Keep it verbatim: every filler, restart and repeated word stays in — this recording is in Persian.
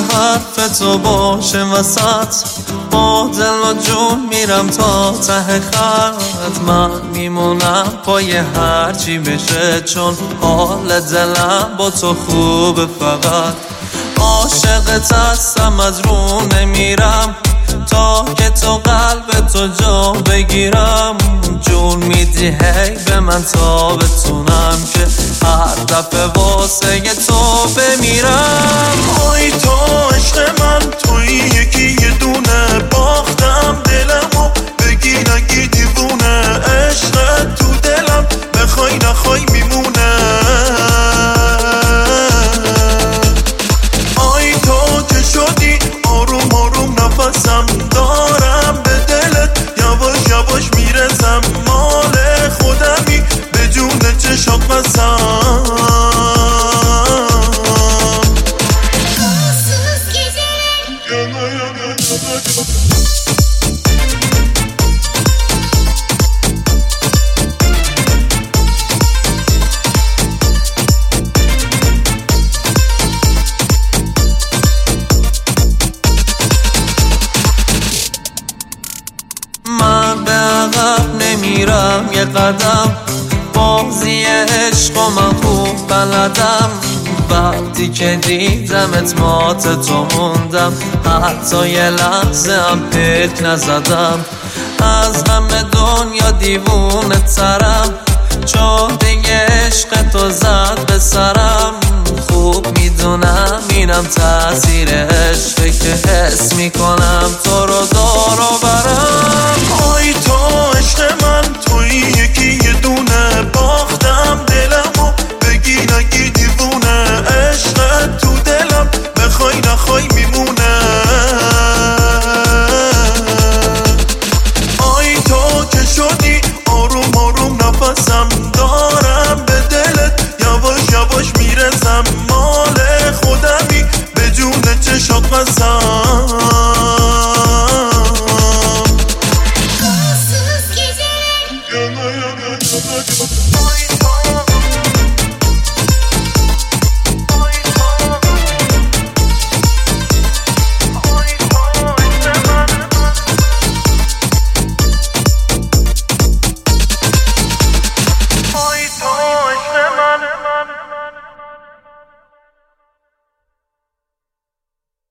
حرف تو باشه وسط، با دل و جون میرم تا ته خط. من میمونم پای هرچی بشه، چون حال دلم با تو خوبه. فقط عاشقت هستم، از رو نمیرم تا که تو قلب تو جا بگیرم. جون میدی هی به من تا بتونم که هر دفعه واسه تو بمیرم. آی تو عشق من، توی یکی یه دونه، باختم دلمو بگی نگی دیوونه. عشق تو دلم بخوای نخوای میمونه. آی تو که شدی آروم آروم نفسم دارم، به دلت یواش یواش میرسم. مال خودمی به جون چشات بسم. من به عقب نمیرم یه قدم، بازی عشق و من خوب بلدم. وقتی که دیدمت مات تو موندم، حتی یه لحظه هم پیک نزدم. از همه دنیا دیوونه ترم، چون دیگه عشق تو زد به سرم. خوب میدونم اینم تاثیر عشقه که حس میکنم تو رو دور و برم. آی تو